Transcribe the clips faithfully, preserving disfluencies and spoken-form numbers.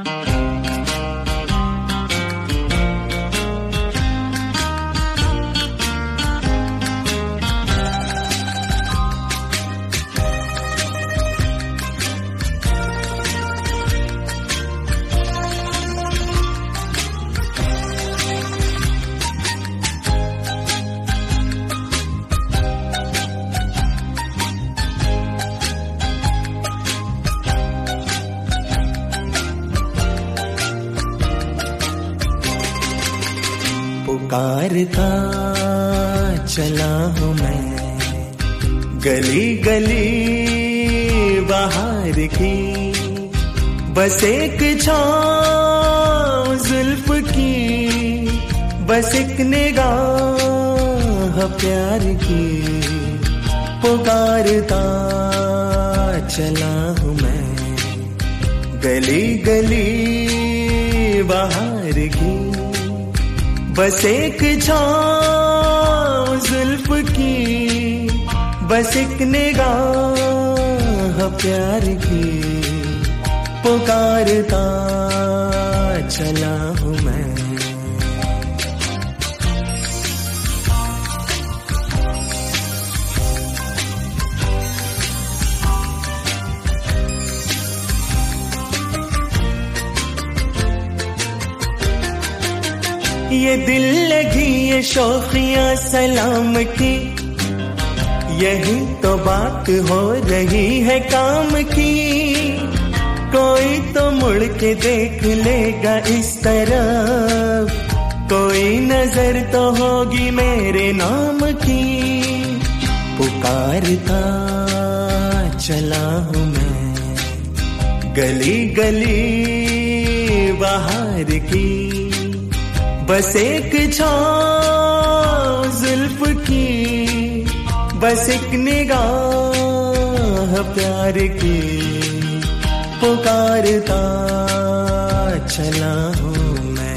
पुकारता चला हूँ मैं गली गली बाहर की, बस एक छाँव जुल्फ की, बस एक निगाह प्यार की। पुकारता चला हूँ मैं गली गली बाहर की, बस एक छाँव जुल्फ की, बस एक निगाह प्यार की। पुकारता चला हूँ मैं। ये दिल लगी ये शौकिया सलाम की, यही तो बात हो रही है काम की। कोई तो मुड़ के देख लेगा इस तरफ, कोई नजर तो होगी मेरे नाम की। पुकारता चला हूँ मैं गली गली बाहर की, बस एक छाँव जुल्फ की, बस एक निगाह प्यार की। पुकारता चला हूँ मैं।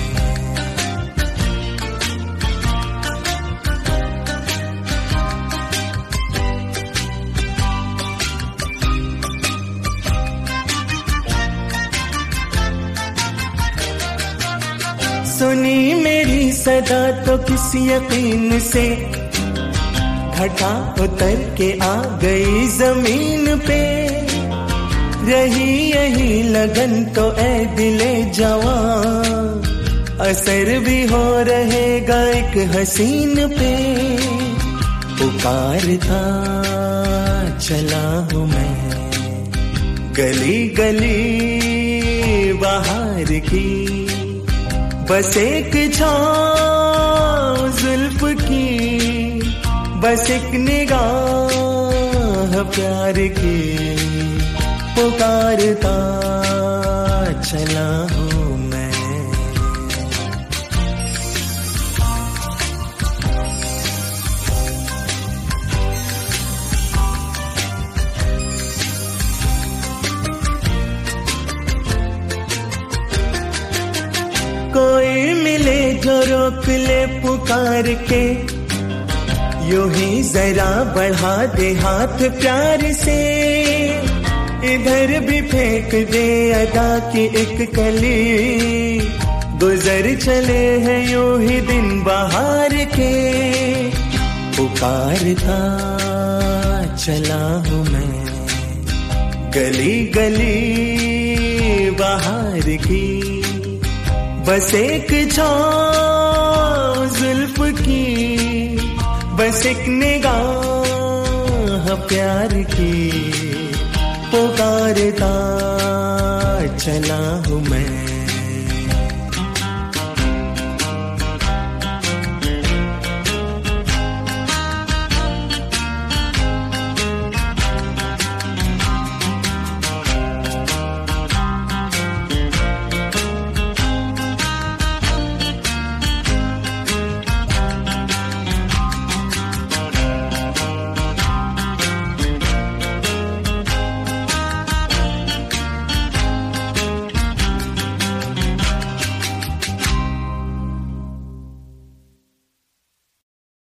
सुनी मेरी सदा तो किस यकीन से, घटा उतर के आ गई जमीन पे। रही यही लगन तो ऐ दिले जवां, असर भी हो रहेगा एक हसीन पे। पुकारता चला हूँ मैं गली गली बाहर की, बस एक छाँव जुल्फ की, बस एक निगाह प्यार की। पुकारता चला हूँ मैं। कोई मिले जो रोक ले पुकार के, यूं ही जरा बढ़ा दे हाथ प्यार से। इधर भी फेंक दे अदा की एक कली, गुजर चले हैं यूं ही दिन बाहर के। पुकारता चला हूँ मैं गली गली बाहर की, बस एक छाँव जुल्फ की, बस एक निगाह प्यार की। पुकारता चला हूँ मैं।